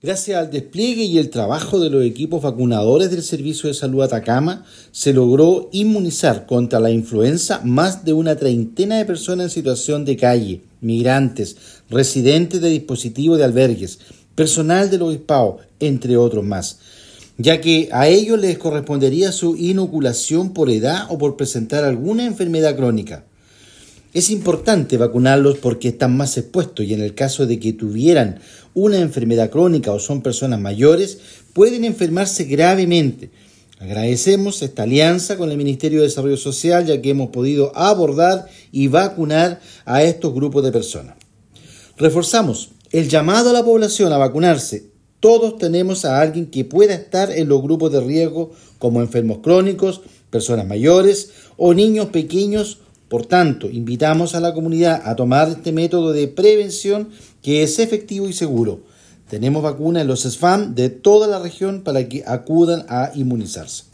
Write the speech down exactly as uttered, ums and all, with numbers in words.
Gracias al despliegue y el trabajo de los equipos vacunadores del Servicio de Salud Atacama, se logró inmunizar contra la influenza más de una treintena de personas en situación de calle, migrantes, residentes de dispositivos de albergues, personal del obispado, entre otros más, ya que a ellos les correspondería su inoculación por edad o por presentar alguna enfermedad crónica. Es importante vacunarlos porque están más expuestos y en el caso de que tuvieran una enfermedad crónica o son personas mayores, pueden enfermarse gravemente. Agradecemos esta alianza con el Ministerio de Desarrollo Social, ya que hemos podido abordar y vacunar a estos grupos de personas. Reforzamos el llamado a la población a vacunarse. Todos tenemos a alguien que pueda estar en los grupos de riesgo, como enfermos crónicos, personas mayores o niños pequeños. Por tanto, invitamos a la comunidad a tomar este método de prevención que es efectivo y seguro. Tenemos vacunas en los S F A M de toda la región para que acudan a inmunizarse.